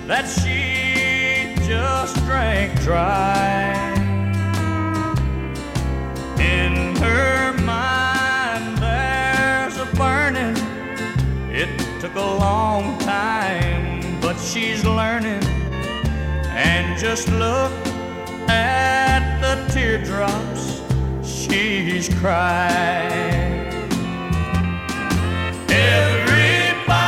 that she just drank dry. In her mind there's a burning. It took a long time, but she's learning. And just look at the teardrops she's cried.